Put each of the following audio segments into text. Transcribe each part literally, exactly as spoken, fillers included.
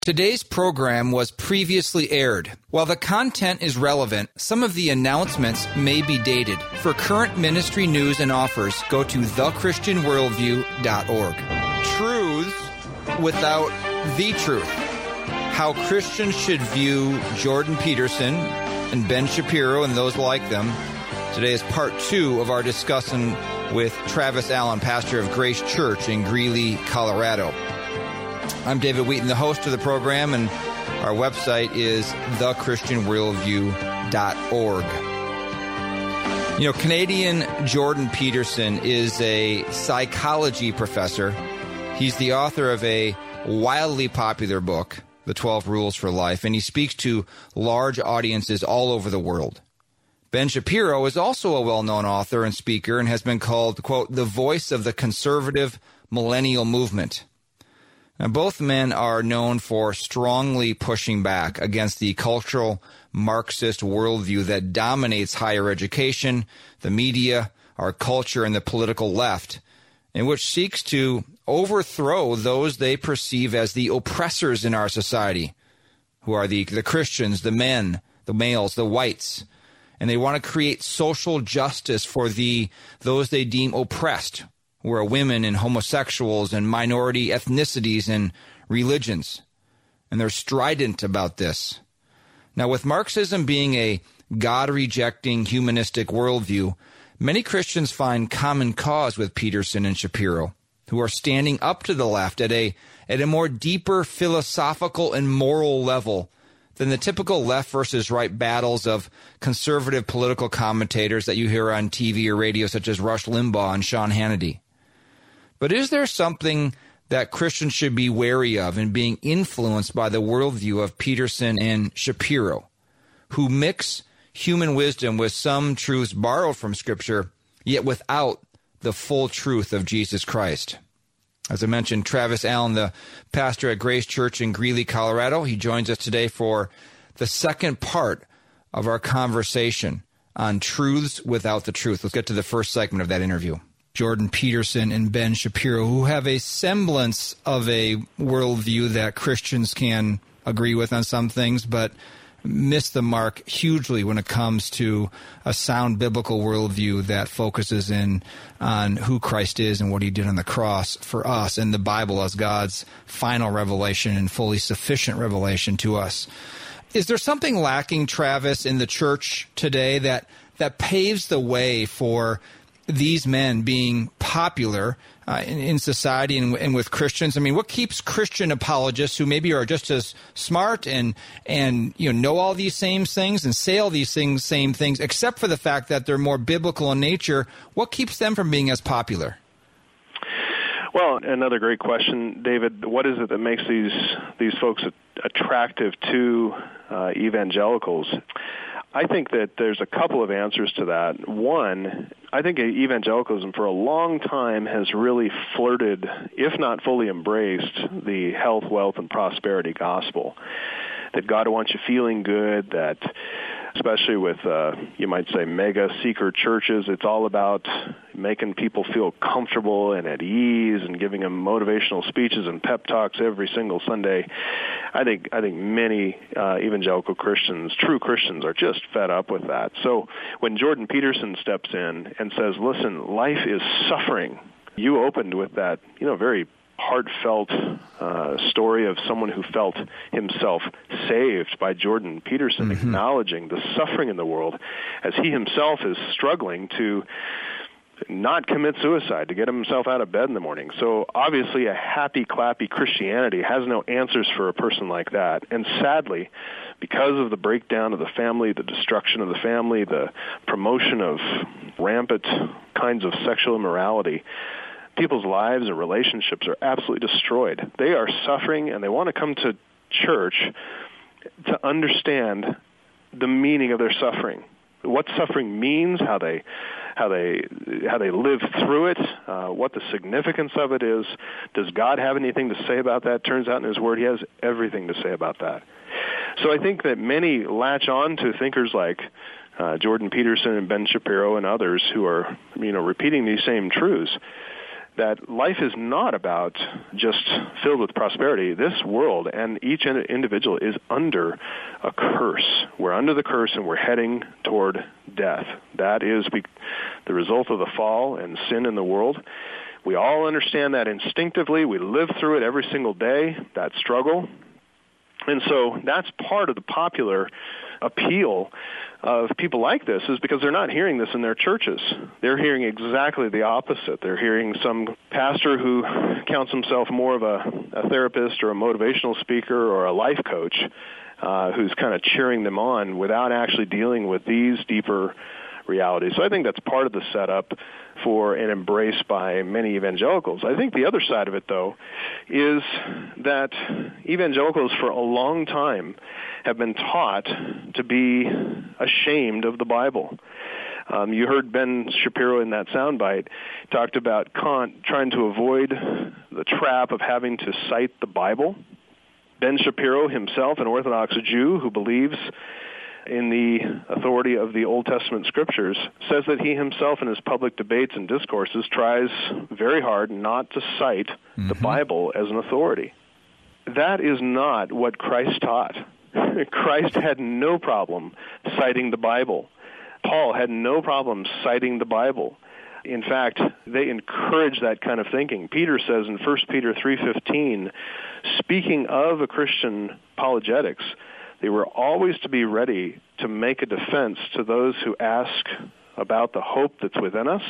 Today's program was previously aired. While the content is relevant, some of the announcements may be dated. For current ministry news and offers, go to the christian worldview dot org. Truths without the truth. How Christians should view Jordan Peterson and Ben Shapiro and those like them. Today is part two of our discussion with Travis Allen, pastor of Grace Church in Greeley, Colorado. I'm David Wheaton, the host of the program, and our website is the christian worldview dot org. You know, Canadian Jordan Peterson is a psychology professor. He's the author of a wildly popular book, The twelve Rules for Life, and he speaks to large audiences all over the world. Ben Shapiro is also a well-known author and speaker and has been called, quote, the voice of the conservative millennial movement. Now, both men are known for strongly pushing back against the cultural Marxist worldview that dominates higher education, the media, our culture, and the political left, and which seeks to overthrow those they perceive as the oppressors in our society, who are the, the Christians, the men, the males, the whites. And they want to create social justice for the those they deem oppressed, who are women and homosexuals and minority ethnicities and religions. And they're strident about this. Now, with Marxism being a God-rejecting humanistic worldview, many Christians find common cause with Peterson and Shapiro, who are standing up to the left at a at a more deeper philosophical and moral level than the typical left versus right battles of conservative political commentators that you hear on T V or radio, such as Rush Limbaugh and Sean Hannity. But is there something that Christians should be wary of in being influenced by the worldview of Peterson and Shapiro, who mix human wisdom with some truths borrowed from Scripture, yet without the full truth of Jesus Christ? As I mentioned, Travis Allen, the pastor at Grace Church in Greeley, Colorado, he joins us today for the second part of our conversation on truths without the truth. Let's get to the first segment of that interview. Jordan Peterson and Ben Shapiro, who have a semblance of a worldview that Christians can agree with on some things, but miss the mark hugely when it comes to a sound biblical worldview that focuses in on who Christ is and what he did on the cross for us, and the Bible as God's final revelation and fully sufficient revelation to us. Is there something lacking, Travis, in the church today that that paves the way for these men being popular uh, in, in society and, and with Christians? I mean, what keeps Christian apologists who maybe are just as smart and and you know know all these same things and say all these things, same things, except for the fact that they're more biblical in nature? What keeps them from being as popular? Well, another great question, David. What is it that makes these these folks attractive to uh, evangelicals? I think that there's a couple of answers to that. One, I think evangelicalism for a long time has really flirted, if not fully embraced, the health, wealth, and prosperity gospel. That God wants you feeling good, that especially with, uh, you might say, mega seeker churches, it's all about making people feel comfortable and at ease and giving them motivational speeches and pep talks every single Sunday. I think I think many uh, evangelical Christians, true Christians, are just fed up with that. So when Jordan Peterson steps in and says, listen, life is suffering, you opened with that, you know, very heartfelt uh, story of someone who felt himself saved by Jordan Peterson, mm-hmm. acknowledging the suffering in the world as he himself is struggling to not commit suicide, to get himself out of bed in the morning. So obviously a happy, clappy Christianity has no answers for a person like that. And sadly, because of the breakdown of the family, the destruction of the family, the promotion of rampant kinds of sexual immorality, people's lives and relationships are absolutely destroyed. They are suffering, and they want to come to church to understand the meaning of their suffering, what suffering means, how they how they how they live through it, uh, what the significance of it is. Does God have anything to say about that? Turns out in His Word He has everything to say about that. So I think that many latch on to thinkers like uh, Jordan Peterson and Ben Shapiro and others who are, you know, repeating these same truths. that life is not about just filled with prosperity. This world and each individual is under a curse. We're under the curse and we're heading toward death. That is the result of the fall and sin in the world. We all understand that instinctively. We live through it every single day, that struggle. And so that's part of the popular appeal of people like this, is because they're not hearing this in their churches. They're hearing exactly the opposite. They're hearing some pastor who counts himself more of a, a therapist or a motivational speaker or a life coach uh, who's kind of cheering them on without actually dealing with these deeper realities. So I think that's part of the setup for an embrace by many evangelicals. I think the other side of it, though, is that evangelicals for a long time have been taught to be ashamed of the Bible. Um, you heard Ben Shapiro in that soundbite talked about Kant trying to avoid the trap of having to cite the Bible. Ben Shapiro himself, an Orthodox Jew who believes in the authority of the Old Testament scriptures, says that he himself in his public debates and discourses tries very hard not to cite mm-hmm. the Bible as an authority. That is not what Christ taught. Christ had no problem citing the Bible. Paul had no problem citing the Bible. In fact, they encourage that kind of thinking. Peter says in First Peter three fifteen, speaking of a Christian apologetics, they were always to be ready to make a defense to those who ask about the hope that's within us.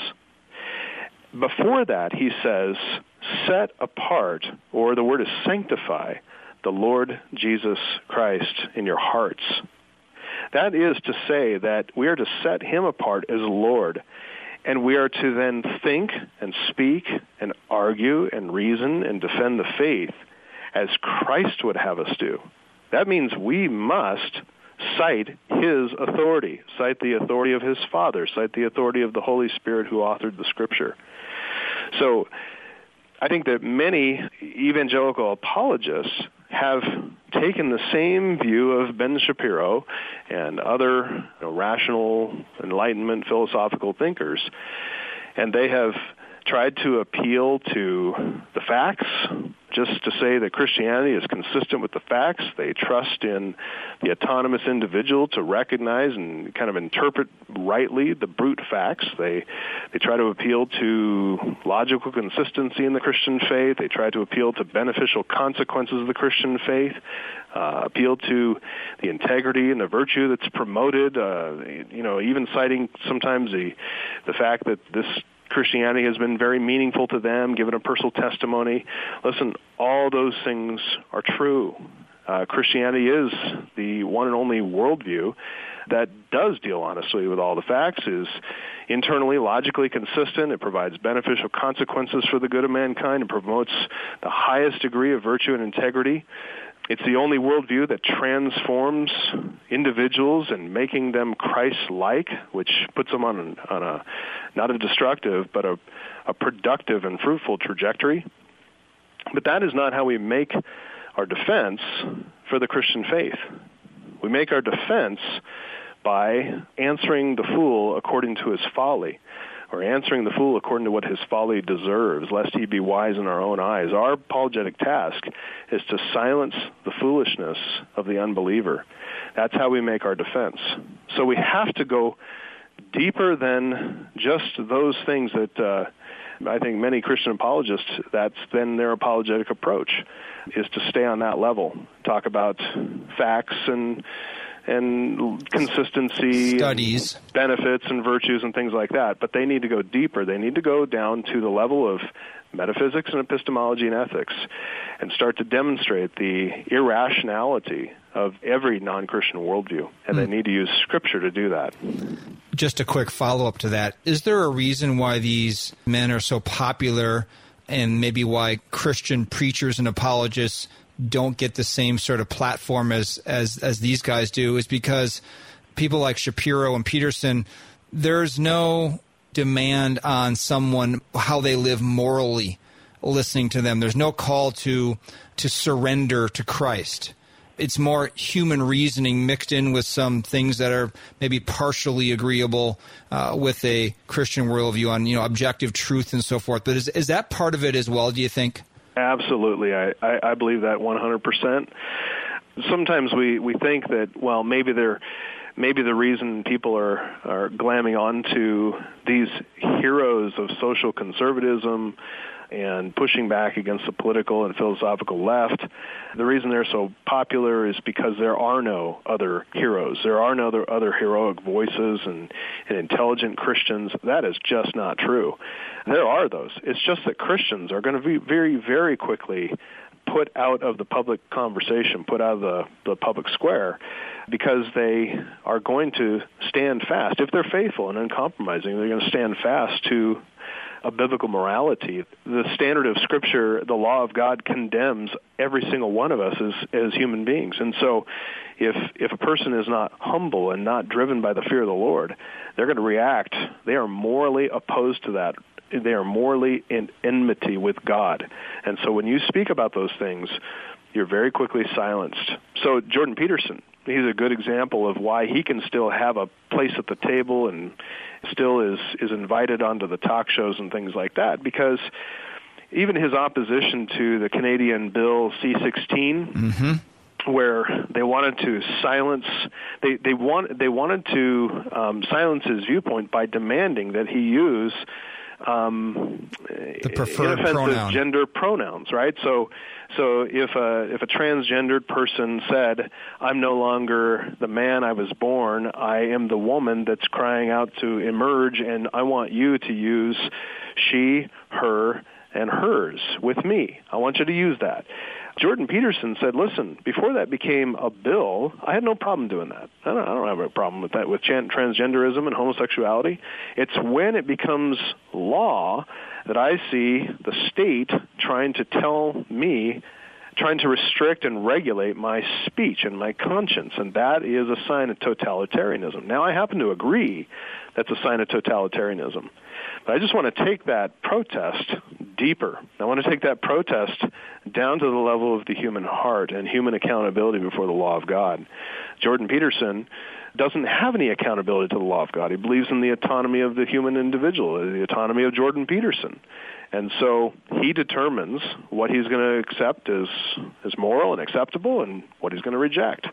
Before that, he says, set apart, or the word is sanctify, the Lord Jesus Christ in your hearts. That is to say that we are to set him apart as Lord, and we are to then think and speak and argue and reason and defend the faith as Christ would have us do. That means we must cite his authority, cite the authority of his Father, cite the authority of the Holy Spirit who authored the Scripture. So I think that many evangelical apologists have taken the same view of Ben Shapiro and other you know, rational Enlightenment philosophical thinkers, and they have tried to appeal to the facts, just to say that Christianity is consistent with the facts. They trust in the autonomous individual to recognize and kind of interpret rightly the brute facts. They they try to appeal to logical consistency in the Christian faith. They try to appeal to beneficial consequences of the Christian faith, uh, appeal to the integrity and the virtue that's promoted, uh, you know, even citing sometimes the the fact that this Christianity has been very meaningful to them, given a personal testimony. Listen, all those things are true. Uh, Christianity is the one and only worldview that does deal honestly with all the facts, is internally, logically consistent. It provides beneficial consequences for the good of mankind. It promotes the highest degree of virtue and integrity. It's the only worldview that transforms individuals and making them Christ-like, which puts them on, an, on a not a destructive, but a, a productive and fruitful trajectory. But that is not how we make our defense for the Christian faith. We make our defense by answering the fool according to his folly, or answering the fool according to what his folly deserves, lest he be wise in our own eyes. Our apologetic task is to silence the foolishness of the unbeliever. That's how we make our defense. So we have to go deeper than just those things that uh, I think many Christian apologists, that's been their apologetic approach, is to stay on that level, talk about facts and and consistency, studies, and benefits and virtues and things like that. But they need to go deeper. They need to go down to the level of metaphysics and epistemology and ethics and start to demonstrate the irrationality of every non-Christian worldview. And mm. they need to use Scripture to do that. Just a quick follow-up to that. Is there a reason why these men are so popular, and maybe why Christian preachers and apologists don't get the same sort of platform as, as, as these guys do? Is because people like Shapiro and Peterson, there's no demand on someone how they live morally listening to them. There's no call to to surrender to Christ. it's more human reasoning mixed in with some things that are maybe partially agreeable uh, with a Christian worldview on, you know, objective truth and so forth. But is is that part of it as well, do you think? Absolutely. I, I, I believe that one hundred percent. Sometimes we, we think that, well, maybe they're maybe the reason people are, are glamming onto these heroes of social conservatism and pushing back against the political and philosophical left, the reason they're so popular is because there are no other heroes. There are no other, other heroic voices and, and intelligent Christians. That is just not true. There are those. It's just that Christians are going to be very, very quickly put out of the public conversation, put out of the, the public square, because they are going to stand fast. If they're faithful and uncompromising, they're going to stand fast to a biblical morality. The standard of Scripture, the law of God, condemns every single one of us as, as human beings. And so if if a person is not humble and not driven by the fear of the Lord, they're going to react. They are morally opposed to that. They are morally in enmity with God. And so when you speak about those things, you're very quickly silenced. So Jordan Peterson, he's a good example of why he can still have a place at the table and still is, is invited onto the talk shows and things like that, because even his opposition to the Canadian Bill C sixteen, mm-hmm. where they wanted to silence, they, they, want, they wanted to um, silence his viewpoint by demanding that he use Um, the preferred inoffensive pronoun. gender pronouns, right? So, so if a if a transgendered person said, "I'm no longer the man I was born. I am the woman that's crying out to emerge, and I want you to use she, her, and hers with me. I want you to use that." Jordan Peterson said, listen, before that became a bill, I had no problem doing that. I don't, I don't have a problem with that, with transgenderism and homosexuality. It's when it becomes law that I see the state trying to tell me, trying to restrict and regulate my speech and my conscience, and that is a sign of totalitarianism. Now, I happen to agree that's a sign of totalitarianism. But I just want to take that protest deeper. I want to take that protest down to the level of the human heart and human accountability before the law of God. Jordan Peterson doesn't have any accountability to the law of God. He believes in the autonomy of the human individual, the autonomy of Jordan Peterson. And so he determines what he's going to accept as, as moral and acceptable and what he's going to reject.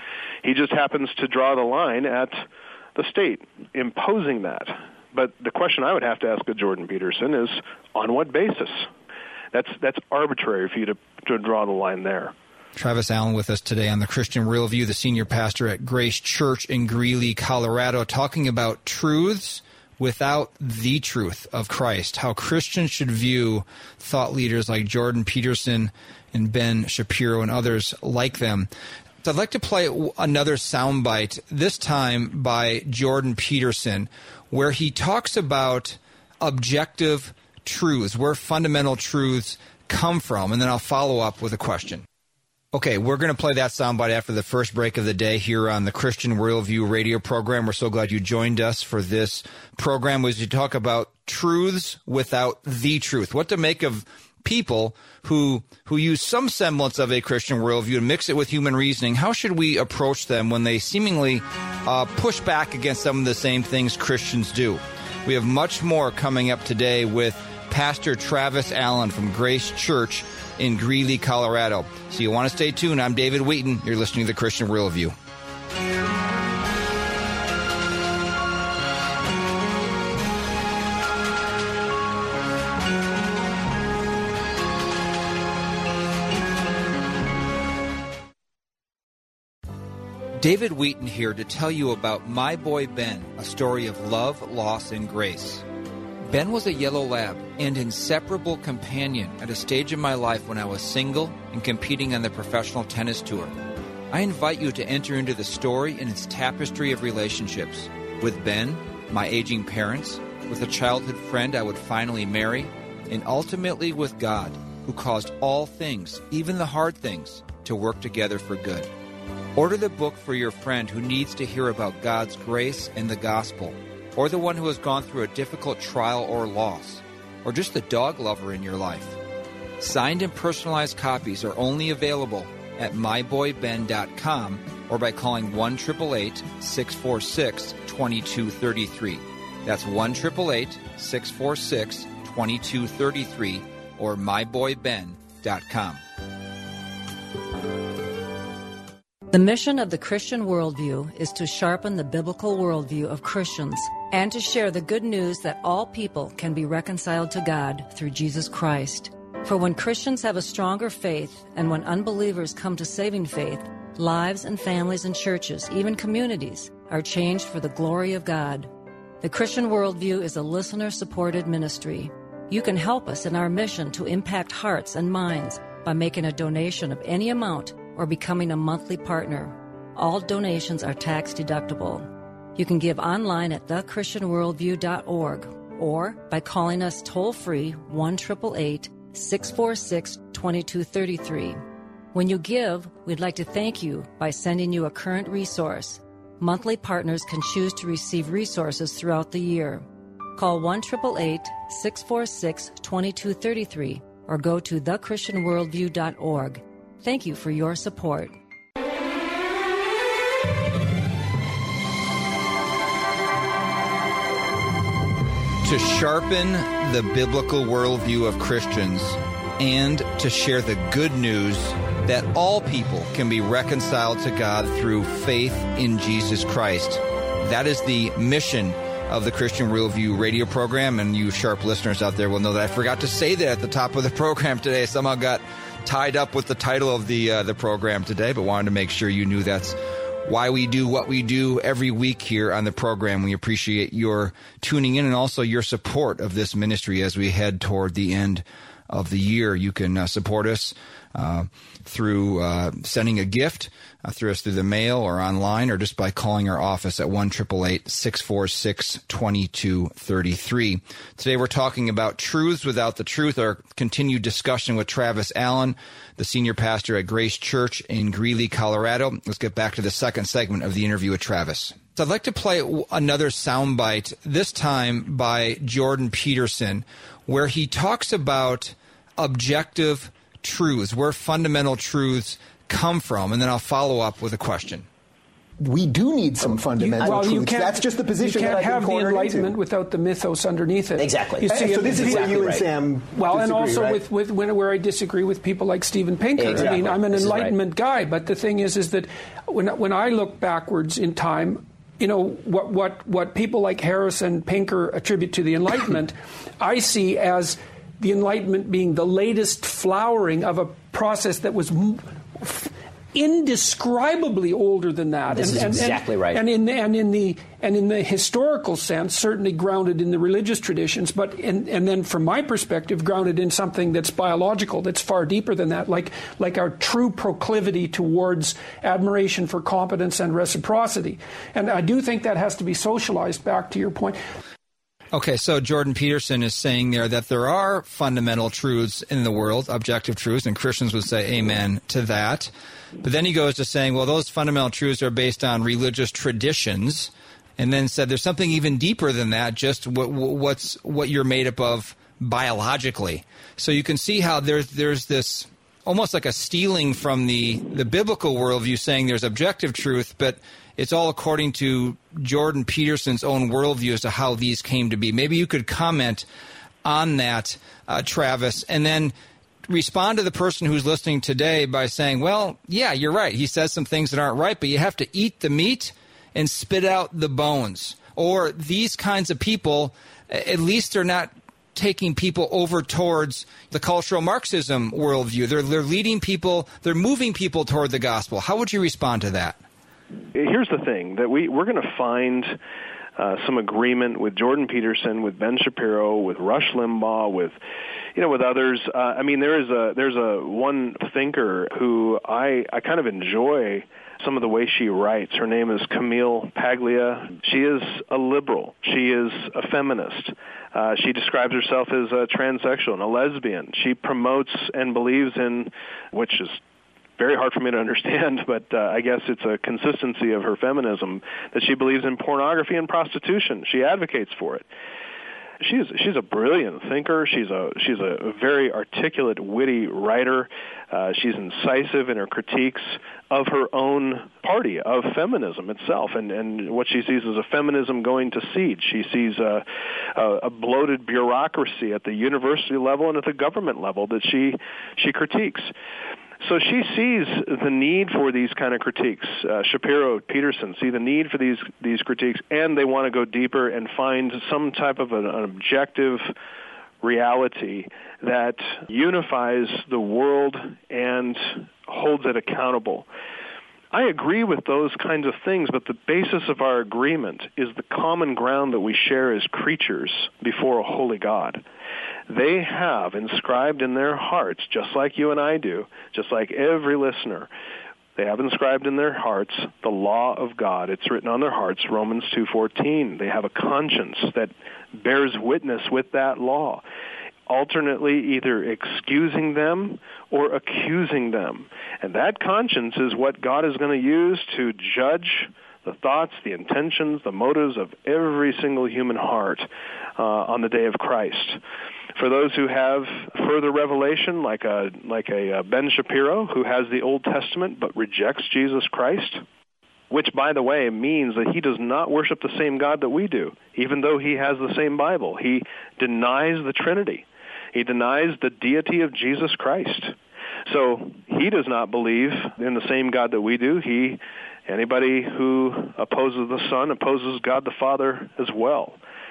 He just happens to draw the line at the state, imposing that. But the question I would have to ask of Jordan Peterson is, on what basis? That's that's arbitrary for you to, to draw the line there. Travis Allen with us today on the Christian Worldview, the senior pastor at Grace Church in Greeley, Colorado, talking about truths without the truth of Christ, how Christians should view thought leaders like Jordan Peterson and Ben Shapiro and others like them. So I'd like to play another soundbite, this time by Jordan Peterson, where he talks about objective truths, where fundamental truths come from, and then I'll follow up with a question. Okay, we're going to play that soundbite after the first break of the day here on the Christian Worldview radio program. We're so glad you joined us for this program as we talk about truths without the truth, what to make of people who who use some semblance of a Christian worldview and mix it with human reasoning. How should we approach them when they seemingly uh, push back against some of the same things Christians do? We have much more coming up today with Pastor Travis Allen from Grace Church in Greeley, Colorado. So you want to stay tuned. I'm David Wheaton. You're listening to the Christian Worldview. David Wheaton here to tell you about My Boy Ben, a story of love, loss, and grace. Ben was a yellow lab and inseparable companion at a stage in my life when I was single and competing on the professional tennis tour. I invite you to enter into the story and its tapestry of relationships with Ben, my aging parents, with a childhood friend I would finally marry, and ultimately with God, who caused all things, even the hard things, to work together for good. Order the book for your friend who needs to hear about God's grace and the gospel, or the one who has gone through a difficult trial or loss, or just the dog lover in your life. Signed and personalized copies are only available at my boy ben dot com or by calling one eight eight eight, six four six, two two three three. That's one eight eight eight, six four six, two two three three or my boy ben dot com. The mission of the Christian Worldview is to sharpen the biblical worldview of Christians and to share the good news that all people can be reconciled to God through Jesus Christ. For when Christians have a stronger faith and when unbelievers come to saving faith, lives and families and churches, even communities, are changed for the glory of God. The Christian Worldview is a listener-supported ministry. You can help us in our mission to impact hearts and minds by making a donation of any amount or becoming a monthly partner. All donations are tax-deductible. You can give online at the christian worldview dot org or by calling us toll-free one eight eight eight, six four six, two two three three. When you give, we'd like to thank you by sending you a current resource. Monthly partners can choose to receive resources throughout the year. Call one eight eight eight, six four six, two two three three or go to the christian worldview dot org. Thank you for your support. To sharpen the biblical worldview of Christians and to share the good news that all people can be reconciled to God through faith in Jesus Christ. That is the mission of the Christian Worldview radio program, and you sharp listeners out there will know that I forgot to say that at the top of the program today. Somehow got tied up with the title of the uh, the program today, but wanted to make sure you knew that's why we do what we do every week here on the program. We appreciate your tuning in and also your support of this ministry as we head toward the end of the year. You can uh, support us uh, through uh, sending a gift uh, through us through the mail or online, or just by calling our office at one eight eight eight, six four six, two two three three. Today we're talking about truths without the truth, our continued discussion with Travis Allen, the senior pastor at Grace Church in Greeley, Colorado. Let's get back to the second segment of the interview with Travis. So I'd like to play another soundbite, this time by Jordan Peterson, where he talks about objective truths, where fundamental truths come from, and then I'll follow up with a question. We do need some fundamental you, well, truths. You can't, That's just the position you can't that I've have been the Enlightenment into. without the mythos underneath it. Exactly. You see, so this is exactly where you right. and Sam Well, disagree, and also right? with, with when, where I disagree with people like Steven Pinker. Exactly. I mean, I'm an This is Enlightenment right. guy, but the thing is, is that when when I look backwards in time, you know, what what what people like Harris and Pinker attribute to the Enlightenment, I see as the Enlightenment being the latest flowering of a process that was m- indescribably older than that. This and, is and, exactly and, right. And in the, and in the and in the historical sense, certainly grounded in the religious traditions, but in, and then from my perspective, grounded in something that's biological, that's far deeper than that, like like our true proclivity towards admiration for competence and reciprocity. And I do think that has to be socialized. Back to your point. Okay, so Jordan Peterson is saying there that there are fundamental truths in the world, objective truths, and Christians would say amen to that. But then he goes to saying, well, those fundamental truths are based on religious traditions, and then said there's something even deeper than that, just what, what's what you're made up of biologically. So you can see how there's there's this almost like a stealing from the, the biblical worldview, saying there's objective truth, but it's all according to Jordan Peterson's own worldview as to how these came to be. Maybe you could comment on that, uh, Travis, and then respond to the person who's listening today by saying, well, yeah, you're right. He says some things that aren't right, but you have to eat the meat and spit out the bones. Or these kinds of people, at least they're not taking people over towards the cultural Marxism worldview. They're, they're leading people, they're moving people toward the gospel. How would you respond to that? Here's the thing, that we, we're going to find uh, some agreement with Jordan Peterson, with Ben Shapiro, with Rush Limbaugh, with you know, with others. Uh, I mean, there is a there's a one thinker who I, I kind of enjoy some of the way she writes. Her name is Camille Paglia. She is a liberal. She is a feminist. Uh, she describes herself as a transsexual and a lesbian. She promotes and believes in, which is very hard for me to understand, but uh, I guess it's a consistency of her feminism, that she believes in pornography and prostitution. She advocates for it. She's she's a brilliant thinker. She's a she's a very articulate, witty writer. Uh, she's incisive in her critiques of her own party, of feminism itself, and, and what she sees as a feminism going to seed. She sees a, a, a bloated bureaucracy at the university level and at the government level that she she critiques. So she sees the need for these kind of critiques. Uh, Shapiro, Peterson see the need for these these critiques, and they want to go deeper and find some type of an, an objective reality that unifies the world and holds it accountable. I agree with those kinds of things, but the basis of our agreement is the common ground that we share as creatures before a holy God. They have inscribed in their hearts, just like you and I do, just like every listener, they have inscribed in their hearts the law of God. It's written on their hearts, Romans two fourteen. They have a conscience that bears witness with that law, alternately either excusing them or accusing them. And that conscience is what God is going to use to judge the thoughts, the intentions, the motives of every single human heart uh, on the day of Christ. For those who have further revelation, like a like a uh, Ben Shapiro, who has the Old Testament but rejects Jesus Christ, which, by the way, means that he does not worship the same God that we do, even though he has the same Bible. He denies the Trinity. He denies the deity of Jesus Christ. So he does not believe in the same God that we do. He, anybody who opposes the Son opposes God the Father as well.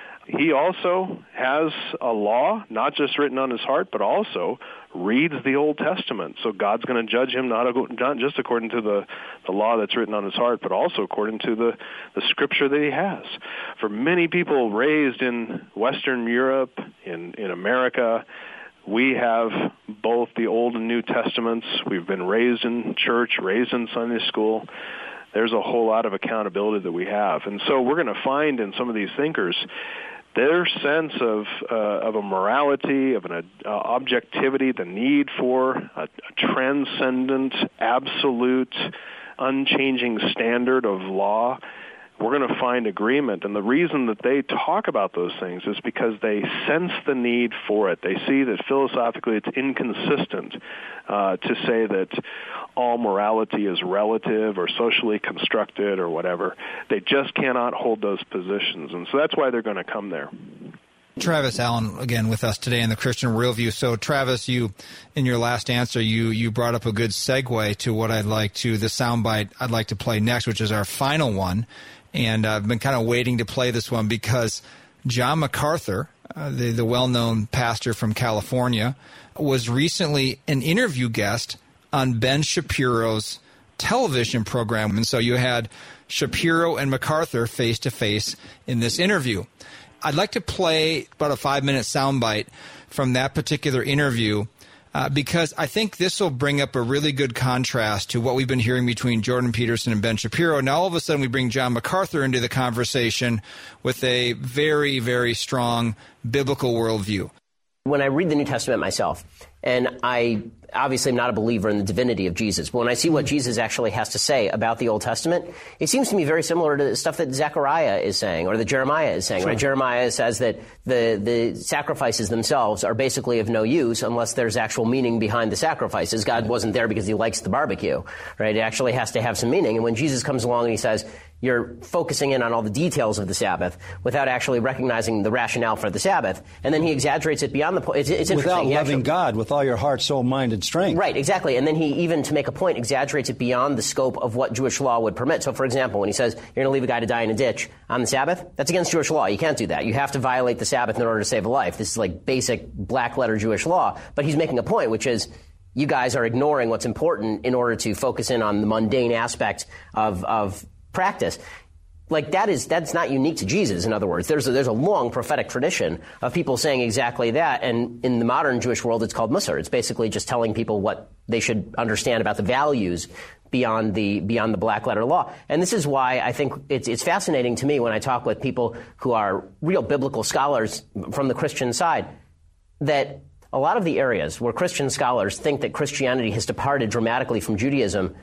He also has a law, not just written on his heart, but also reads the Old Testament. So God's going to judge him not, not just according to the, the law that's written on his heart, but also according to the, the scripture that he has. For many people raised in Western Europe, in, in America, we have both the Old and New Testaments. We've been raised in church, raised in Sunday school. There's a whole lot of accountability that we have. And so we're going to find in some of these thinkers their sense of uh, of a morality, of an uh, objectivity, the need for a, a transcendent, absolute, unchanging standard of law. We're going to find agreement. And the reason that they talk about those things is because they sense the need for it. They see that philosophically it's inconsistent uh, to say that all morality is relative or socially constructed or whatever. They just cannot hold those positions. And so that's why they're going to come there. Travis Allen, again, with us today in the Christian Worldview. So, Travis, you, in your last answer, you, you brought up a good segue to what I'd like to, the soundbite I'd like to play next, which is our final one. And I've been kind of waiting to play this one because John MacArthur, uh, the, the well-known pastor from California, was recently an interview guest on Ben Shapiro's television program. And so you had Shapiro and MacArthur face-to-face in this interview. I'd like to play about a five-minute soundbite from that particular interview uh, because I think this will bring up a really good contrast to what we've been hearing between Jordan Peterson and Ben Shapiro. Now, all of a sudden, we bring John MacArthur into the conversation with a very, very strong biblical worldview. When I read the New Testament myself, and I obviously am not a believer in the divinity of Jesus, but when I see what Jesus actually has to say about the Old Testament, it seems to me very similar to the stuff that Zechariah is saying or that Jeremiah is saying. Sure. Right? Jeremiah says that the, the sacrifices themselves are basically of no use unless there's actual meaning behind the sacrifices. God wasn't there because he likes the barbecue, right? It actually has to have some meaning. And when Jesus comes along and he says, you're focusing in on all the details of the Sabbath without actually recognizing the rationale for the Sabbath. And then he exaggerates it beyond the point. It's, it's Without interesting. loving actually, God with all your heart, soul, mind, and strength. Right, exactly. And then he, even to make a point, exaggerates it beyond the scope of what Jewish law would permit. So, for example, when he says, you're going to leave a guy to die in a ditch on the Sabbath, that's against Jewish law. You can't do that. You have to violate the Sabbath in order to save a life. This is like basic black-letter Jewish law. But he's making a point, which is, you guys are ignoring what's important in order to focus in on the mundane aspect of, of practice. Like, that is, that's not unique to Jesus, in other words. There's a, there's a long prophetic tradition of people saying exactly that, and in the modern Jewish world, it's called Musar. It's basically just telling people what they should understand about the values beyond the beyond the black letter law. And this is why I think it's, it's fascinating to me when I talk with people who are real biblical scholars from the Christian side, that a lot of the areas where Christian scholars think that Christianity has departed dramatically from Judaism,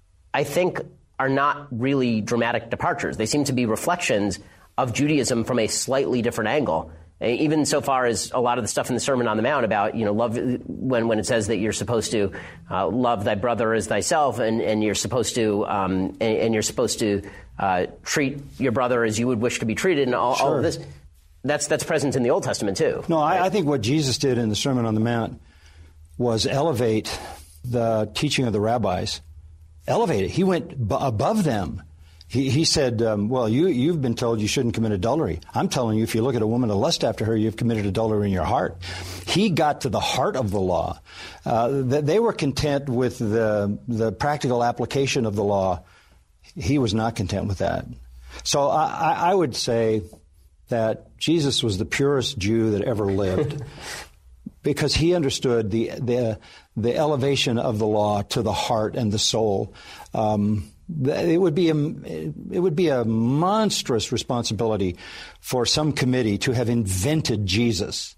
I think are not really dramatic departures. They seem to be reflections of Judaism from a slightly different angle. Even so far as a lot of the stuff in the Sermon on the Mount about, you know, love, when, when it says that you're supposed to uh, love thy brother as thyself, and, and you're supposed to, um, and, and you're supposed to uh, treat your brother as you would wish to be treated, and all, sure. all of this, that's that's present in the Old Testament too. No, right? I, I think what Jesus did in the Sermon on the Mount was elevate the teaching of the rabbis. Elevate it. He went b- above them. He, he said, um, well, you, you've been told you shouldn't commit adultery. I'm telling you, if you look at a woman to lust after her, you've committed adultery in your heart. He got to the heart of the law. Uh, they were content with the, the practical application of the law. He was not content with that. So I, I would say that Jesus was the purest Jew that ever lived because he understood the, the, the elevation of the law to the heart and the soul. Um, It would be a, it would be a monstrous responsibility for some committee to have invented Jesus.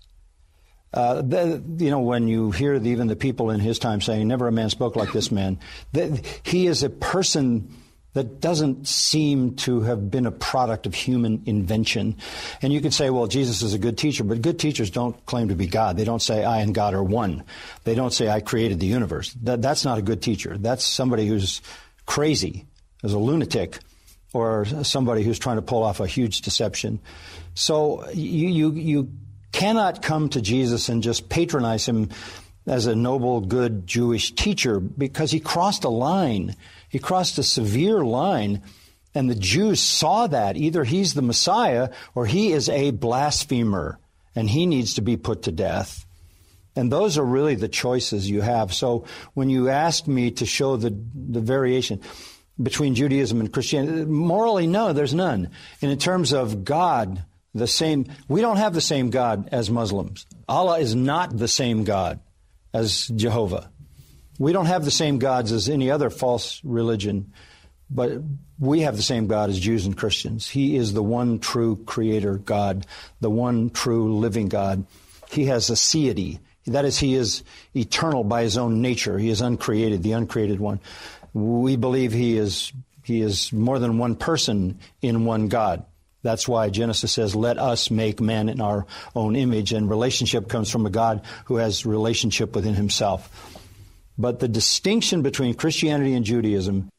Uh, the, you know, when you hear the, even the people in his time saying, never a man spoke like this man, that he is a person that doesn't seem to have been a product of human invention. And you could say, well, Jesus is a good teacher, but good teachers don't claim to be God. They don't say, I and God are one. They don't say, I created the universe. That, that's not a good teacher. That's somebody who's crazy, as a lunatic, or somebody who's trying to pull off a huge deception. So you, you you cannot come to Jesus and just patronize him as a noble, good Jewish teacher, because he crossed a line. He crossed a severe line, and the Jews saw that. Either he's the Messiah or he is a blasphemer, and he needs to be put to death. And those are really the choices you have. So when you ask me to show the, the variation between Judaism and Christianity, morally, no, there's none. And in terms of God, the same, we don't have the same God as Muslims. Allah is not the same God as Jehovah. We don't have the same gods as any other false religion, but we have the same God as Jews and Christians. He is the one true creator God, the one true living God. He has a deity. That is, he is eternal by his own nature. He is uncreated, the uncreated one. We believe he is he is more than one person in one God. That's why Genesis says, let us make man in our own image. And relationship comes from a God who has relationship within himself. But the distinction between Christianity and Judaism.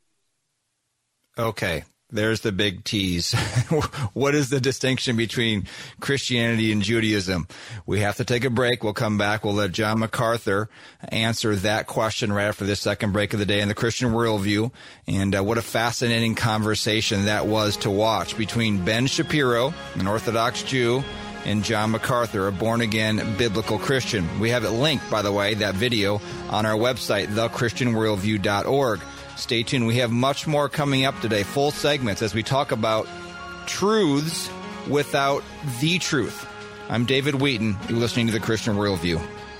Okay. There's the big tease. What is the distinction between Christianity and Judaism? We have to take a break. We'll come back. We'll let John MacArthur answer that question right after this second break of the day in the Christian Worldview. And uh, what a fascinating conversation that was to watch between Ben Shapiro, an Orthodox Jew, and John MacArthur, a born-again biblical Christian. We have it linked, by the way, that video, on our website, the christian worldview dot org. Stay tuned. We have much more coming up today, full segments, as we talk about truths without the truth. I'm David Wheaton. You're listening to the Christian Worldview.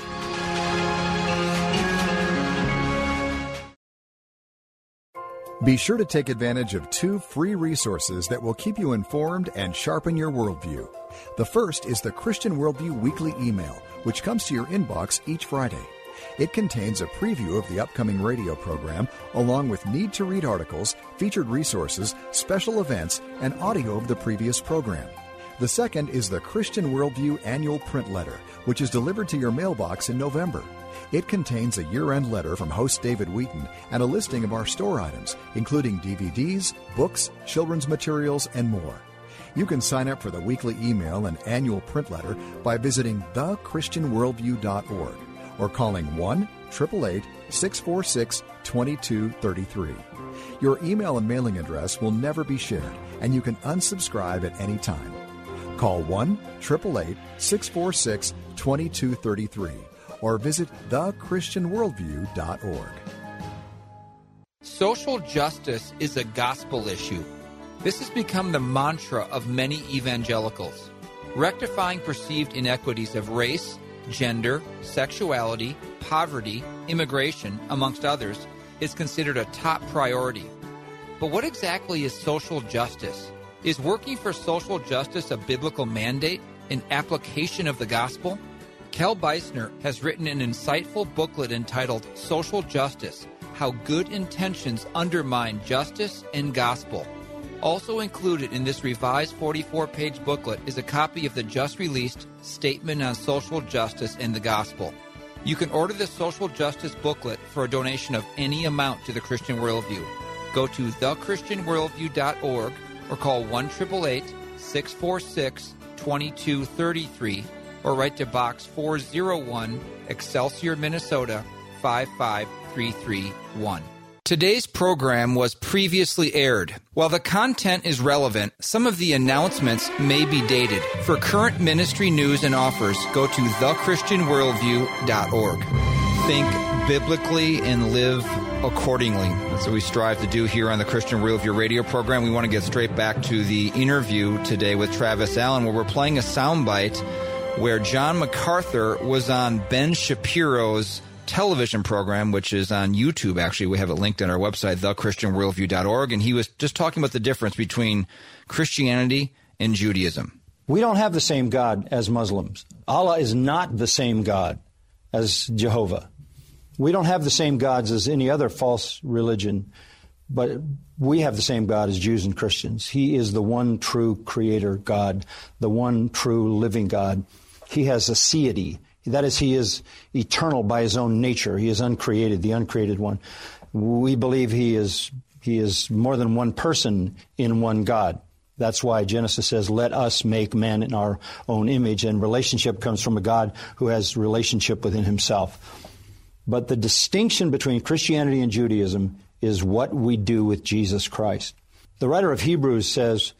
Be sure to take advantage of two free resources that will keep you informed and sharpen your worldview. The first is the Christian Worldview Weekly Email, which comes to your inbox each Friday. It contains a preview of the upcoming radio program, along with need-to-read articles, featured resources, special events, and audio of the previous program. The second is the Christian Worldview Annual Print Letter, which is delivered to your mailbox in November. It contains a year-end letter from host David Wheaton and a listing of our store items, including D V Ds, books, children's materials, and more. You can sign up for the weekly email and annual print letter by visiting the christian worldview dot org or calling one eight eight eight, six four six, two two three three. Your email and mailing address will never be shared, and you can unsubscribe at any time. Call one eight eight eight, six four six, two two three three or visit the christian worldview dot org. Social justice is a gospel issue. This has become the mantra of many evangelicals. Rectifying perceived inequities of race, gender, sexuality, poverty, immigration, amongst others, is considered a top priority. But what exactly is social justice? Is working for social justice a biblical mandate, an application of the gospel? Kel Beisner has written an insightful booklet entitled Social Justice: How Good Intentions Undermine Justice and Gospel. Also included in this revised forty-four page booklet is a copy of the just-released Statement on Social Justice and the Gospel. You can order the Social Justice booklet for a donation of any amount to the Christian Worldview. Go to the christian worldview dot org or call one eight eight eight, six four six, two two three three or write to Box four oh one, Excelsior, Minnesota, five five three three one. Today's program was previously aired. While the content is relevant, some of the announcements may be dated. For current ministry news and offers, go to the christian worldview dot org. Think biblically and live accordingly. That's what we strive to do here on the Christian Worldview radio program. We want to get straight back to the interview today with Travis Allen, where we're playing a soundbite where John MacArthur was on Ben Shapiro's television program, which is on YouTube. Actually, we have it linked on our website, the christian worldview dot org, and he was just talking about the difference between Christianity and Judaism. We don't have the same God as Muslims. Allah is not the same God as Jehovah. We don't have the same gods as any other false religion, but we have the same God as Jews and Christians. He is the one true creator God, the one true living God. He has a deity. That is, he is eternal by his own nature. He is uncreated, the uncreated one. We believe he is he is more than one person in one God. That's why Genesis says, let us make man in our own image. And relationship comes from a God who has relationship within himself. But the distinction between Christianity and Judaism is what we do with Jesus Christ. The writer of Hebrews says,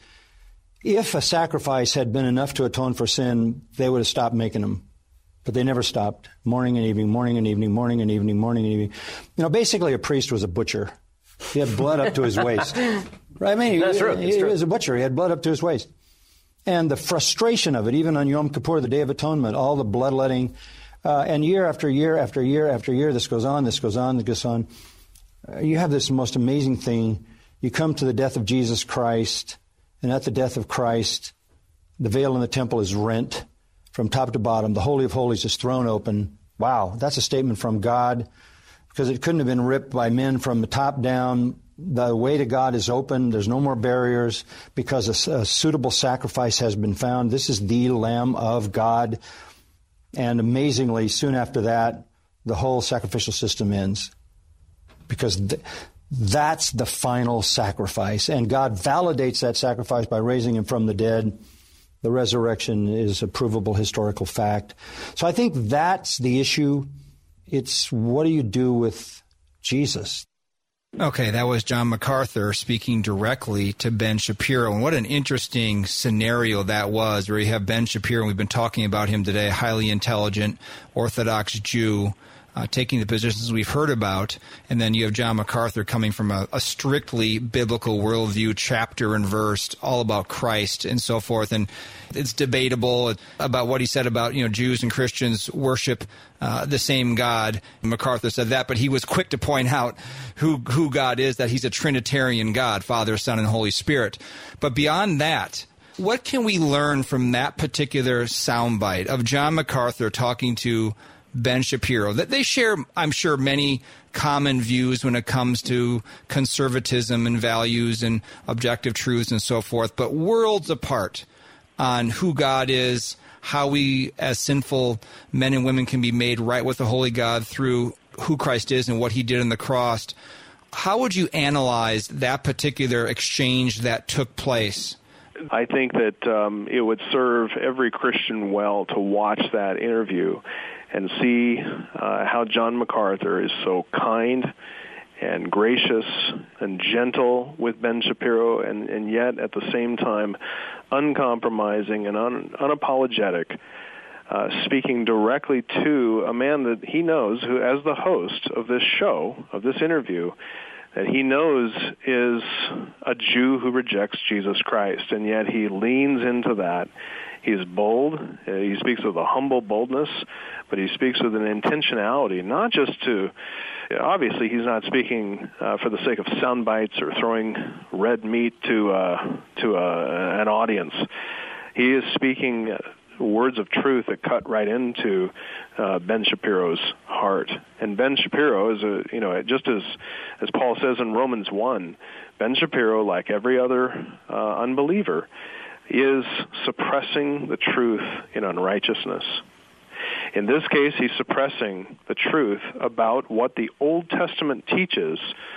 if a sacrifice had been enough to atone for sin, they would have stopped making them. But they never stopped. Morning and evening, morning and evening, morning and evening, morning and evening. You know, basically a priest was a butcher. He had blood up to his waist. Right? I mean, That's he, true. he, That's he true. was a butcher. He had blood up to his waist. And the frustration of it, even on Yom Kippur, the Day of Atonement, all the bloodletting, uh, and year after year after year after year, this goes on, this goes on, this goes on. Uh, you have this most amazing thing. You come to the death of Jesus Christ, and at the death of Christ, the veil in the temple is rent from top to bottom. The Holy of Holies is thrown open. Wow, that's a statement from God, because it couldn't have been ripped by men from the top down. The way to God is open. There's no more barriers because a, a suitable sacrifice has been found. This is the Lamb of God. And amazingly, soon after that, the whole sacrificial system ends, because th- that's the final sacrifice. And God validates that sacrifice by raising him from the dead. The resurrection is a provable historical fact. So I think that's the issue. It's what do you do with Jesus? Okay, that was John MacArthur speaking directly to Ben Shapiro. And what an interesting scenario that was, where you have Ben Shapiro, and we've been talking about him today, a highly intelligent Orthodox Jew, Uh, taking the positions we've heard about, and then you have John MacArthur coming from a, a strictly biblical worldview, chapter and verse, all about Christ and so forth. And it's debatable about what he said about, you know, Jews and Christians worship uh, the same God. MacArthur said that, but he was quick to point out who who God is, that he's a Trinitarian God, Father, Son, and Holy Spirit. But beyond that, what can we learn from that particular soundbite of John MacArthur talking to Ben Shapiro? That they share, I'm sure, many common views when it comes to conservatism and values and objective truths and so forth, but worlds apart on who God is, how we as sinful men and women can be made right with the Holy God through who Christ is and what he did on the cross. How would you analyze that particular exchange that took place? I think that um, it would serve every Christian well to watch that interview and see uh, how John MacArthur is so kind and gracious and gentle with Ben Shapiro, and, and yet at the same time uncompromising and un, unapologetic, uh, speaking directly to a man that he knows, who, as the host of this show, of this interview, that he knows is a Jew who rejects Jesus Christ, and yet he leans into that. He's bold. He speaks with a humble boldness, but he speaks with an intentionality, not just to, obviously he's not speaking uh, for the sake of sound bites or throwing red meat to uh, to uh, an audience. He is speaking words of truth that cut right into uh, Ben Shapiro's heart. And Ben Shapiro is a, you know, just as as Paul says in Romans one, Ben Shapiro, like every other uh, unbeliever, is suppressing the truth in unrighteousness. In this case, he's suppressing the truth about what the Old Testament teaches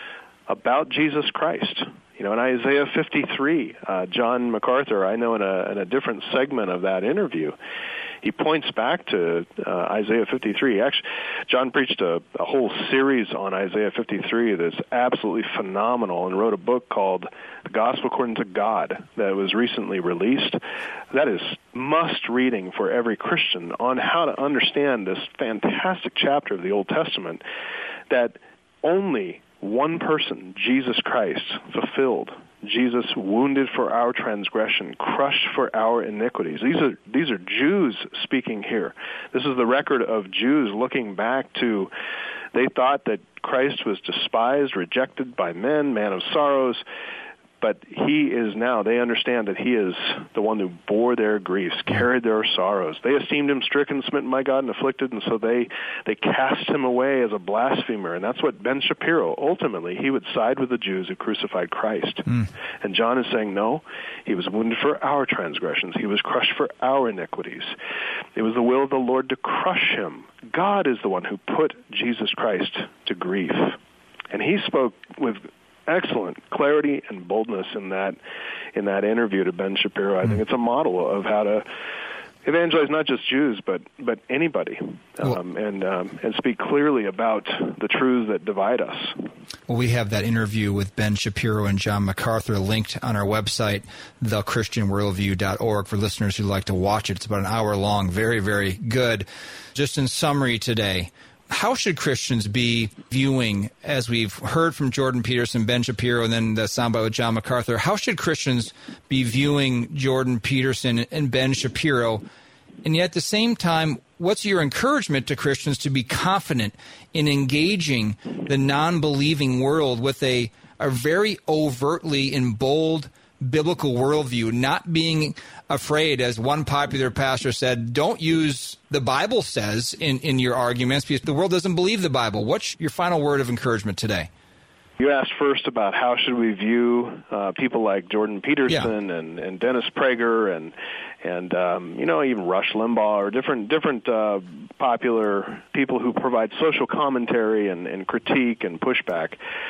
about Jesus Christ. You know, in Isaiah fifty-three, uh, John MacArthur, I know in a, in a different segment of that interview, he points back to uh, Isaiah fifty-three. Actually, John preached a, a whole series on Isaiah fifty-three that's absolutely phenomenal and wrote a book called The Gospel According to God that was recently released. That is must reading for every Christian on how to understand this fantastic chapter of the Old Testament that only one person, Jesus Christ, fulfilled. Jesus wounded for our transgression, crushed for our iniquities. These are these are Jews speaking here. This is the record of Jews looking back to, they thought that Christ was despised, rejected by men, man of sorrows, but he is now, they understand that he is the one who bore their griefs, carried their sorrows. They esteemed him stricken, smitten by God, and afflicted, and so they, they cast him away as a blasphemer. And that's what Ben Shapiro, ultimately, he would side with the Jews who crucified Christ. Mm. And John is saying, no, he was wounded for our transgressions. He was crushed for our iniquities. It was the will of the Lord to crush him. God is the one who put Jesus Christ to grief. And he spoke with excellent clarity and boldness in that in that interview to Ben Shapiro. I think it's a model of how to evangelize not just Jews, but but anybody, um, and um, and speak clearly about the truths that divide us. Well, we have that interview with Ben Shapiro and John MacArthur linked on our website, the christian worldview dot org, for listeners who'd like to watch it. It's about an hour long. Very, very good. Just in summary today, how should Christians be viewing, as we've heard from Jordan Peterson, Ben Shapiro, and then the soundbite with John MacArthur, how should Christians be viewing Jordan Peterson and Ben Shapiro? And yet at the same time, what's your encouragement to Christians to be confident in engaging the non-believing world with a, a very overtly and bold biblical worldview, not being afraid, as one popular pastor said, don't use the Bible says in, in your arguments because the world doesn't believe the Bible. What's your final word of encouragement today? You asked first about how should we view uh, people like Jordan Peterson yeah. and, and Dennis Prager and and um, you know even Rush Limbaugh or different different uh, popular people who provide social commentary and, and critique and pushback.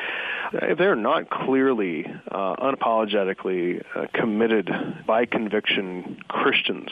If they're not clearly, uh, unapologetically uh, committed by conviction Christians,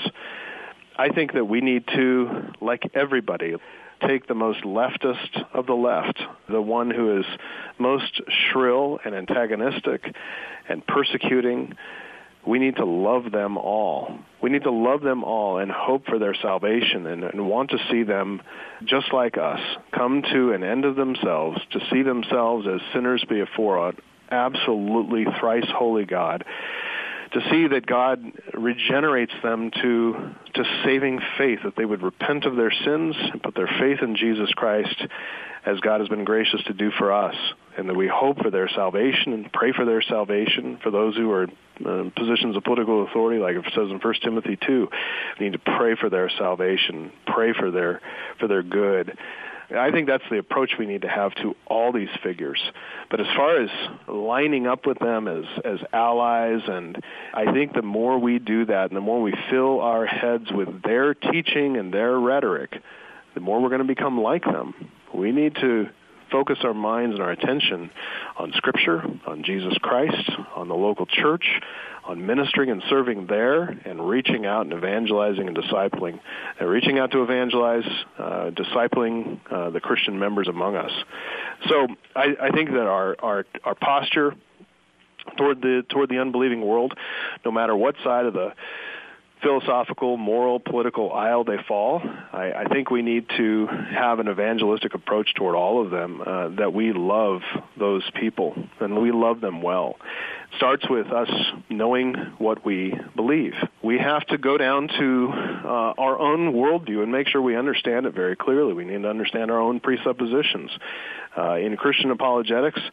I think that we need to, like everybody, take the most leftist of the left, the one who is most shrill and antagonistic and persecuting. We need to love them all. We need to love them all and hope for their salvation and, and want to see them, just like us, come to an end of themselves, to see themselves as sinners before an absolutely thrice holy God, to see that God regenerates them to to saving faith, that they would repent of their sins and put their faith in Jesus Christ as God has been gracious to do for us, and that we hope for their salvation and pray for their salvation. For those who are in positions of political authority, like it says in First Timothy two, we need to pray for their salvation, pray for their for their good. I think that's the approach we need to have to all these figures. But as far as lining up with them as, as allies, and I think the more we do that and the more we fill our heads with their teaching and their rhetoric, the more we're going to become like them. We need to focus our minds and our attention on Scripture, on Jesus Christ, on the local church, on ministering and serving there, and reaching out and evangelizing and discipling, and reaching out to evangelize, uh, discipling uh, the Christian members among us. So I, I think that our, our, our posture toward the toward the unbelieving world, no matter what side of the philosophical, moral, political aisle they fall, I, I think we need to have an evangelistic approach toward all of them, uh, that we love those people and we love them well. It starts with us knowing what we believe. We have to go down to uh, our own worldview and make sure we understand it very clearly. We need to understand our own presuppositions. Uh, in Christian apologetics,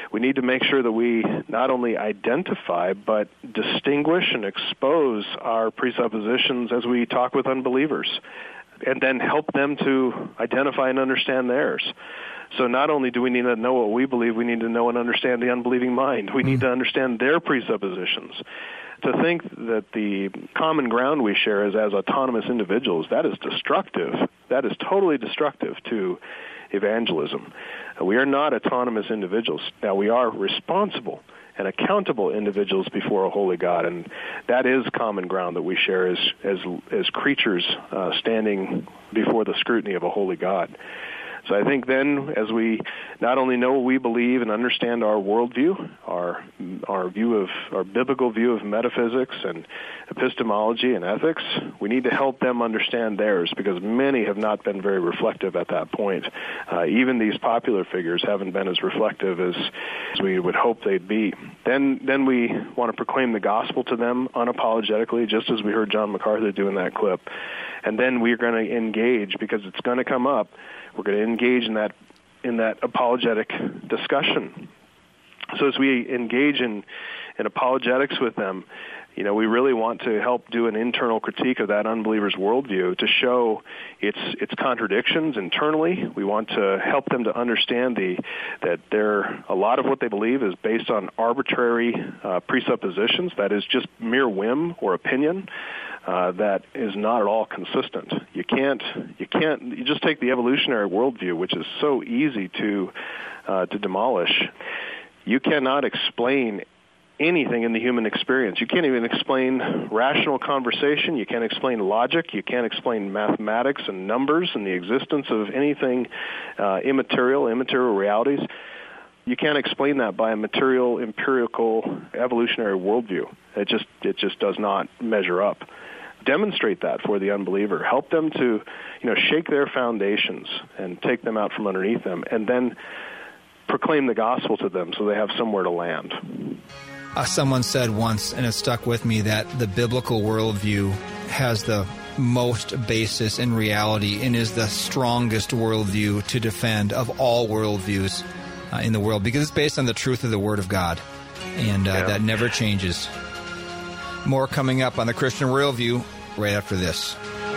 we need to make sure that we not only identify but distinguish and expose our presuppositions as we talk with unbelievers, and then help them to identify and understand theirs. So not only do we need to know what we believe, we need to know and understand the unbelieving mind. We need to understand their presuppositions. To think that the common ground we share is as autonomous individuals, that is destructive. That is totally destructive to evangelism. We are not autonomous individuals. Now, we are responsible and accountable individuals before a holy God, and that is common ground that we share as as, as creatures uh, standing before the scrutiny of a holy God. So I think then, as we not only know what we believe and understand our worldview, our our view of our biblical view of metaphysics and epistemology and ethics, we need to help them understand theirs, because many have not been very reflective at that point. Uh, even these popular figures haven't been as reflective as, as we would hope they'd be. Then, then we want to proclaim the gospel to them unapologetically, just as we heard John MacArthur do in that clip. And then we're going to engage, because it's going to come up. We're going to engage in that in that apologetic discussion. So as we engage in, in apologetics with them, you know, we really want to help do an internal critique of that unbeliever's worldview to show its its contradictions internally. We want to help them to understand the that there a lot of what they believe is based on arbitrary uh, presuppositions, that is just mere whim or opinion. Uh, that is not at all consistent. You can't, you can't, you just take the evolutionary worldview, which is so easy to uh, to demolish. You cannot explain anything in the human experience. You can't even explain rational conversation. You can't explain logic. You can't explain mathematics and numbers and the existence of anything uh, immaterial, immaterial realities. You can't explain that by a material, empirical, evolutionary worldview. It just, it just does not measure up. Demonstrate that for the unbeliever. Help them to, you know, shake their foundations and take them out from underneath them, and then proclaim the gospel to them so they have somewhere to land. Uh, someone said once, and it stuck with me, that the biblical worldview has the most basis in reality and is the strongest worldview to defend of all worldviews uh, in the world, because it's based on the truth of the Word of God, and uh, yeah. that never changes. More coming up on the Christian Worldview right after this.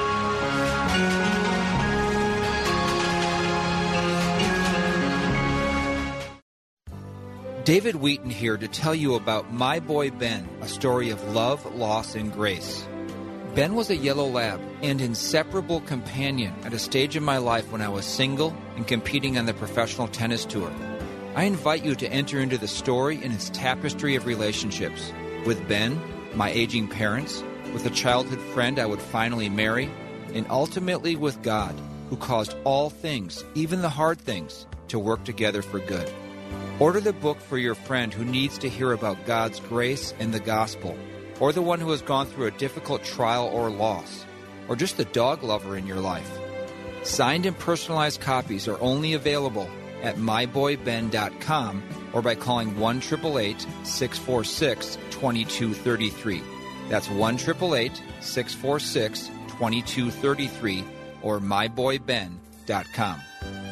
David Wheaton here to tell you about My Boy Ben, a story of love, loss, and grace. Ben was a yellow lab and inseparable companion at a stage in my life when I was single and competing on the professional tennis tour. I invite you to enter into the story and its tapestry of relationships with Ben, my aging parents, with a childhood friend I would finally marry, and ultimately with God, who caused all things, even the hard things, to work together for good. Order the book for your friend who needs to hear about God's grace and the gospel, or the one who has gone through a difficult trial or loss, or just the dog lover in your life. Signed and personalized copies are only available at my boy ben dot com or by calling one eight eight eight, six four six, two two three three. That's one eight eight eight, six four six, two two three three or my boy ben dot com.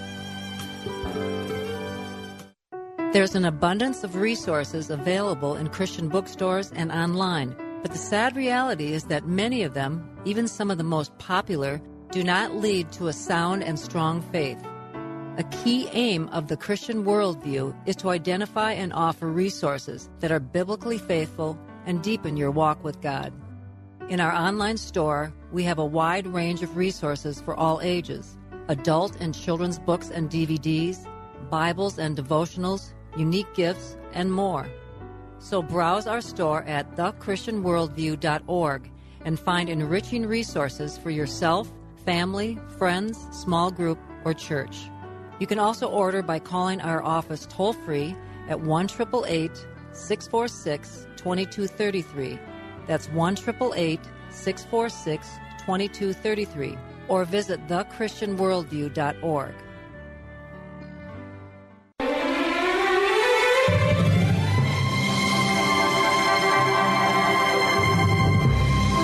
There's an abundance of resources available in Christian bookstores and online, but the sad reality is that many of them, even some of the most popular, do not lead to a sound and strong faith. A key aim of the Christian worldview is to identify and offer resources that are biblically faithful and deepen your walk with God. In our online store, we have a wide range of resources for all ages: adult and children's books and D V Ds, Bibles and devotionals, unique gifts, and more. So browse our store at the christian worldview dot org and find enriching resources for yourself, family, friends, small group, or church. You can also order by calling our office toll-free at one eight eight eight, six four six, two two three three. That's one eight eight eight, six four six, two two three three. Or visit the christian worldview dot org. All right,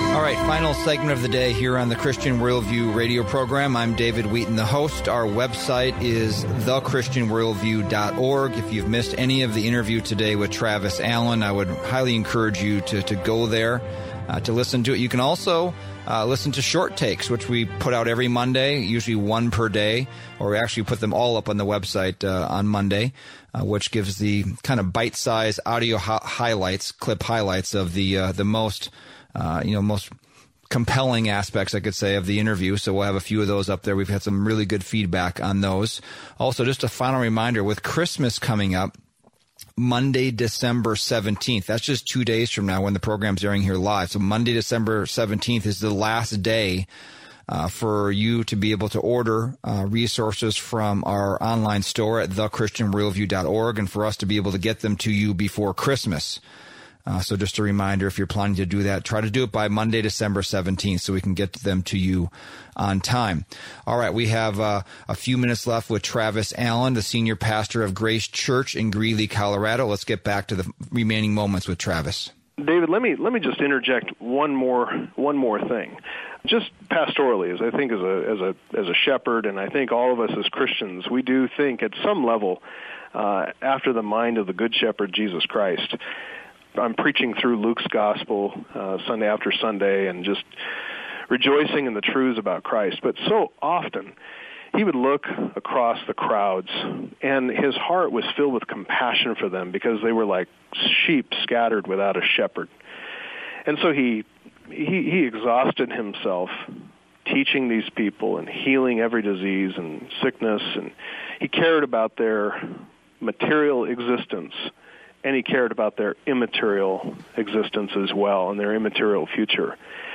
Final segment of the day here on the Christian Worldview radio program. I'm David Wheaton, the host. Our website is the christian worldview dot org. If you've missed any of the interview today with Travis Allen, I would highly encourage you to, to go there uh, to listen to it. You can also uh, listen to short takes, which we put out every Monday, usually one per day, or we actually put them all up on the website uh, on Monday, uh, which gives the kind of bite-sized audio hi- highlights, clip highlights of the uh, the most Uh, you know, most compelling aspects, I could say, of the interview. So we'll have a few of those up there. We've had some really good feedback on those. Also, just a final reminder, with Christmas coming up, Monday, December seventeenth, that's just two days from now when the program's airing here live. So Monday, December seventeenth is the last day uh, for you to be able to order uh, resources from our online store at the christian worldview dot org, and for us to be able to get them to you before Christmas. Uh, so just a reminder, if you're planning to do that, try to do it by Monday, December seventeenth, so we can get them to you on time. All right, we have uh, a few minutes left with Travis Allen, the senior pastor of Grace Church in Greeley, Colorado. Let's get back to the remaining moments with Travis. David, let me let me just interject one more one more thing, just pastorally, as I think as a as a as a shepherd, and I think all of us as Christians, we do think at some level uh, after the mind of the Good Shepherd Jesus Christ. I'm preaching through Luke's gospel uh, Sunday after Sunday and just rejoicing in the truths about Christ. But so often he would look across the crowds, and his heart was filled with compassion for them because they were like sheep scattered without a shepherd. And so he he, he exhausted himself teaching these people and healing every disease and sickness, and he cared about their material existence, and he cared about their immaterial existence as well and their immaterial future.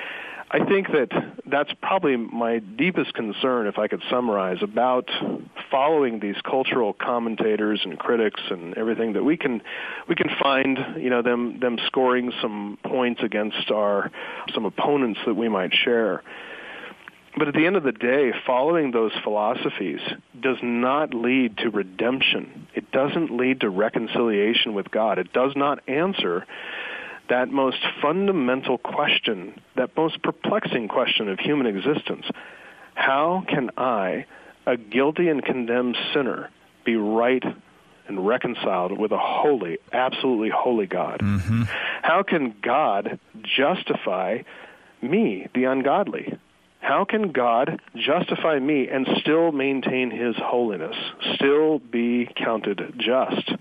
I think that that's probably my deepest concern, if I could summarize, about following these cultural commentators and critics and everything, that we can we can find, you know, them them scoring some points against our some opponents that we might share. But at the end of the day, following those philosophies does not lead to redemption. It doesn't lead to reconciliation with God. It does not answer that most fundamental question, that most perplexing question of human existence. How can I, a guilty and condemned sinner, be right and reconciled with a holy, absolutely holy God? Mm-hmm. How can God justify me, the ungodly? How can God justify me and still maintain his holiness, still be counted just?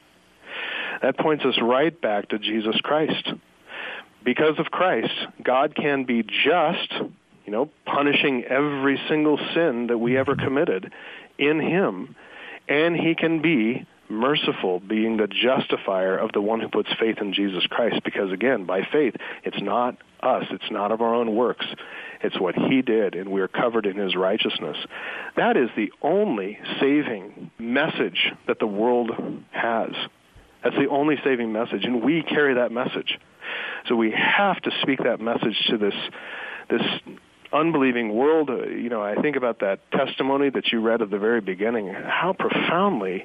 That points us right back to Jesus Christ. Because of Christ, God can be just, you know, punishing every single sin that we ever committed in him, and he can be merciful, being the justifier of the one who puts faith in Jesus Christ. Because again, by faith, it's not us, it's not of our own works. It's what he did, and we are covered in his righteousness. That is the only saving message that the world has. That's the only saving message, and we carry that message. So we have to speak that message to this this unbelieving world. Uh, you know, I think about that testimony that you read at the very beginning, how profoundly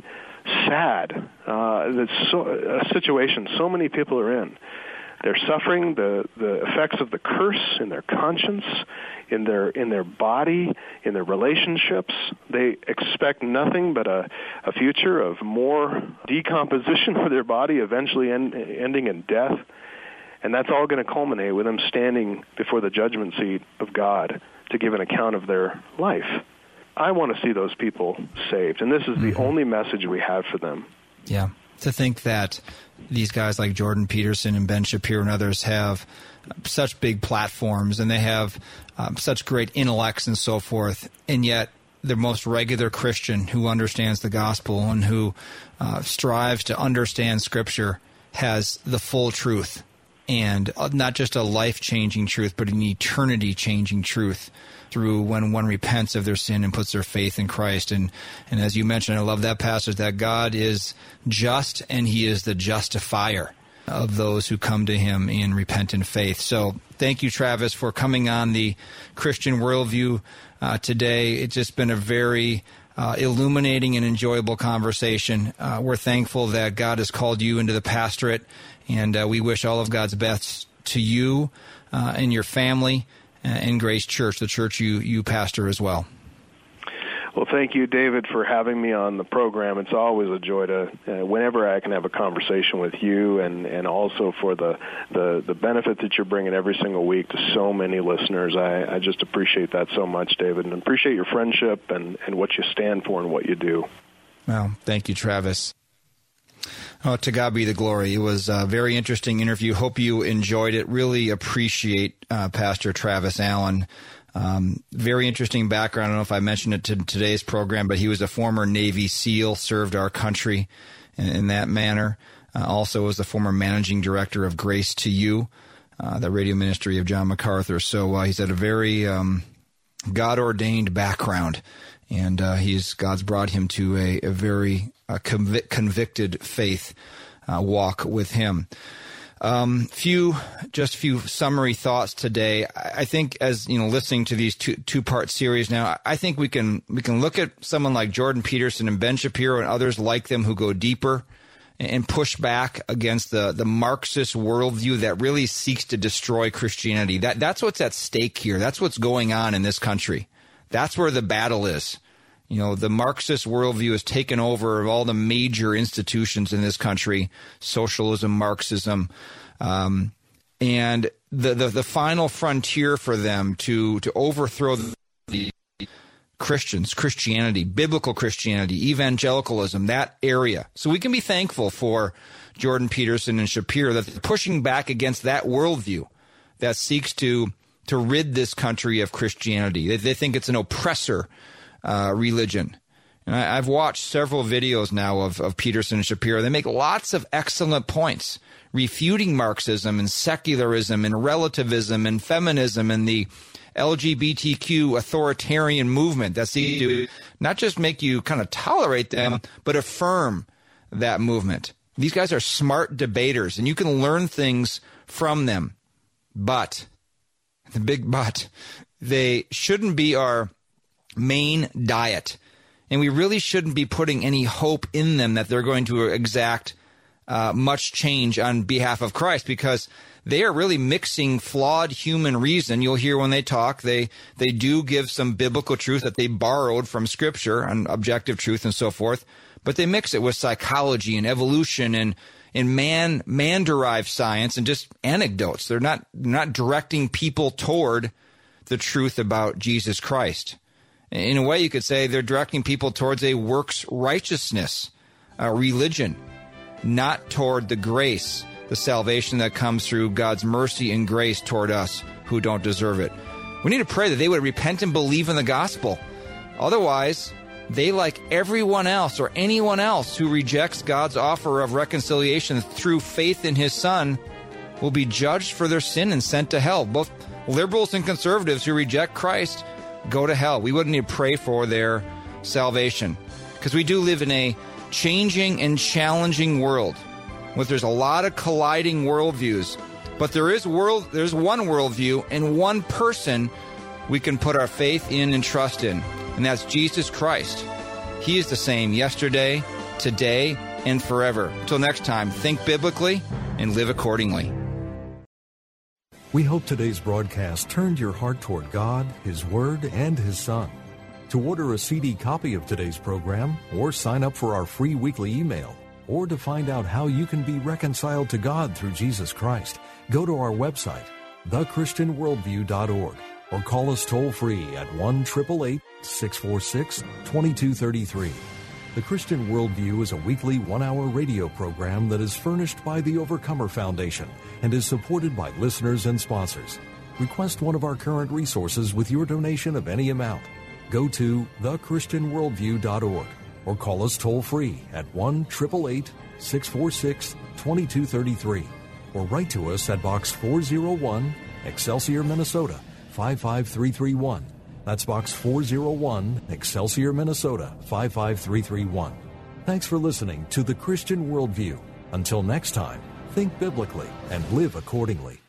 sad uh, that's so, a situation so many people are in. They're suffering the, the effects of the curse in their conscience, in their in their body, in their relationships. They expect nothing but a, a future of more decomposition of their body, eventually end, ending in death. And that's all going to culminate with them standing before the judgment seat of God to give an account of their life. I want to see those people saved, and this is the mm-hmm. only message we have for them. Yeah. To think that these guys like Jordan Peterson and Ben Shapiro and others have such big platforms, and they have um, such great intellects and so forth, and yet the most regular Christian who understands the gospel and who uh, strives to understand Scripture has the full truth, and not just a life-changing truth, but an eternity-changing truth through when one repents of their sin and puts their faith in Christ. And, and as you mentioned, I love that passage, that God is just and he is the justifier of those who come to him in repentant faith. So thank you, Travis, for coming on the Christian Worldview uh, today. It's just been a very uh, illuminating and enjoyable conversation. Uh, we're thankful that God has called you into the pastorate, and uh, we wish all of God's best to you uh, and your family. in Grace Church, the church you, you pastor as well. Well, thank you, David, for having me on the program. It's always a joy to, uh, whenever I can have a conversation with you, and, and also for the, the, the benefit that you're bringing every single week to so many listeners. I, I just appreciate that so much, David, and appreciate your friendship and, and what you stand for and what you do. Well, thank you, Travis. Oh, to God be the glory. It was a very interesting interview. Hope you enjoyed it. Really appreciate uh, Pastor Travis Allen. Um, very interesting background. I don't know if I mentioned it to today's program, but he was a former Navy SEAL, served our country in, in that manner. Uh, also was the former managing director of Grace to You, uh, the radio ministry of John MacArthur. So uh, he's had a very um, God-ordained background, and uh, he's God's brought him to a, a very uh, convic- convicted faith uh, walk with him. Um, few, just few summary thoughts today. I think as, you know, listening to these two, two-part series now, I think we can, we can look at someone like Jordan Peterson and Ben Shapiro and others like them who go deeper and push back against the, the Marxist worldview that really seeks to destroy Christianity. That, that's what's at stake here. That's what's going on in this country. That's where the battle is. You know, the Marxist worldview has taken over all the major institutions in this country, socialism, Marxism, um, and the, the the final frontier for them to to overthrow the Christians, Christianity, biblical Christianity, evangelicalism, that area. So we can be thankful for Jordan Peterson and Shapiro that they're pushing back against that worldview that seeks to to rid this country of Christianity. They, they think it's an oppressor Uh, religion. And I, I've watched several videos now of, of Peterson and Shapiro. They make lots of excellent points, refuting Marxism and secularism and relativism and feminism and the L G B T Q authoritarian movement that seeks to not just make you kind of tolerate them, but affirm that movement. These guys are smart debaters, and you can learn things from them. But, the big but, they shouldn't be our main diet, and we really shouldn't be putting any hope in them that they're going to exact uh, much change on behalf of Christ, because they are really mixing flawed human reason. You'll hear when they talk, they they do give some biblical truth that they borrowed from Scripture and objective truth and so forth, but they mix it with psychology and evolution and and man man derived science and just anecdotes. They're not they're not directing people toward the truth about Jesus Christ. In a way, you could say they're directing people towards a works righteousness uh, religion, not toward the grace, the salvation that comes through God's mercy and grace toward us who don't deserve it. We need to pray that they would repent and believe in the gospel. Otherwise, they, like everyone else or anyone else who rejects God's offer of reconciliation through faith in his Son, will be judged for their sin and sent to hell. Both liberals and conservatives who reject Christ go to hell. We wouldn't need to pray for their salvation, because we do live in a changing and challenging world where there's a lot of colliding worldviews, but there is world there's one worldview and one person we can put our faith in and trust in, and that's Jesus Christ. He is the same yesterday, today, and forever. Until next time, think biblically and live accordingly. We hope today's broadcast turned your heart toward God, His Word, and His Son. To order a C D copy of today's program, or sign up for our free weekly email, or to find out how you can be reconciled to God through Jesus Christ, go to our website, the christian worldview dot org, or call us toll-free at one eight eight eight, six four six, two two three three. The Christian Worldview is a weekly one-hour radio program that is furnished by the Overcomer Foundation and is supported by listeners and sponsors. Request one of our current resources with your donation of any amount. Go to the christian worldview dot org or call us toll-free at one eight eight eight, six four six, two two three three, or write to us at Box four oh one, Excelsior, Minnesota, five five three three one. That's Box four oh one, Excelsior, Minnesota, five five three three one. Thanks for listening to The Christian Worldview. Until next time, think biblically and live accordingly.